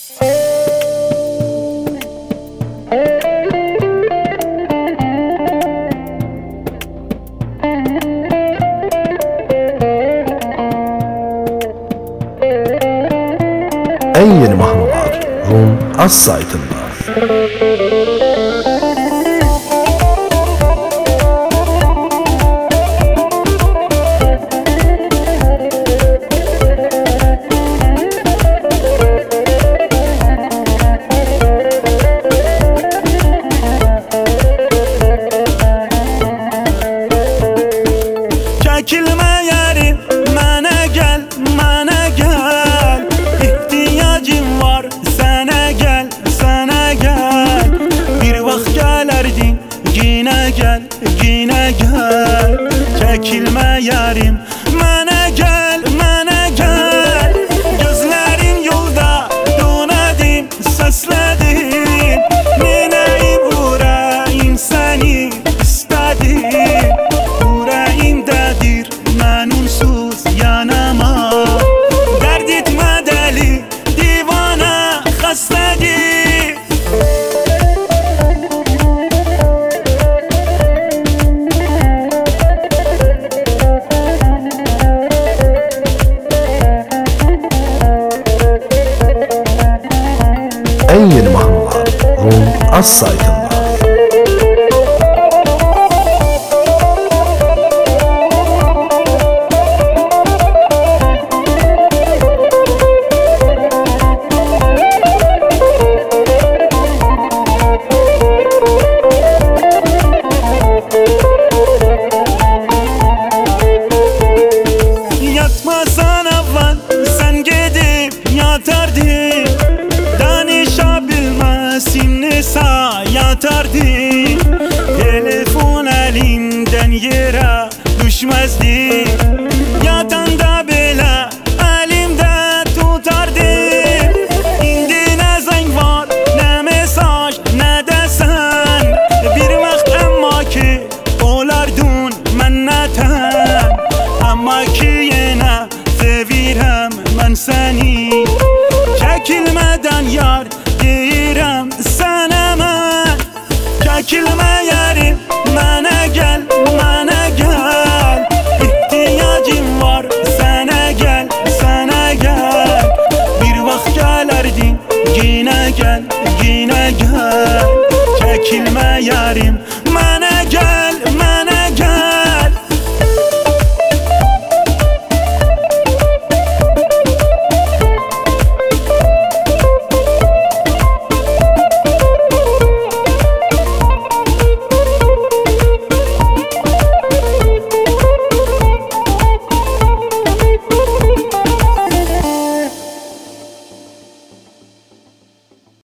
En yeni mahnılar Rum Az saytında. Çekilme yarim, mənə gel, mənə gel. İhtiyacım var, sənə gel, sənə gel. Bir vaxt gələrdin, yine gel, yine gel. Çekilme yarim, mənə gel, mənə gel. Gözlərin yolda, donadım, səslədim. Nenəyim ürəyim səni istədim. Yüreğimdedir mən unsuz yanamam. Dərd etmə dəli, divana, xəstədir. En yeni mahnılar Rum Az saytında. Yatmasan avval sen gidip yatardın. Danışabilmezsin nesa yatardın. Telefon elimden yere düşmezdi. Yatanda bile elimde tutardım. İndi ne zeng var, ne mesaj, ne desen. Bir vaxt emma ki olardun menneten. Amma ki yine sevirem ben seni. Çekilmeden yar deyirəm sənə mən. Çekilme yarim, mənə gel, mənə gel. İhtiyacım var, sənə gel, sənə gel. Bir vaxt gələrdin, yine gel, yine gel. Çekilme yarim, mənə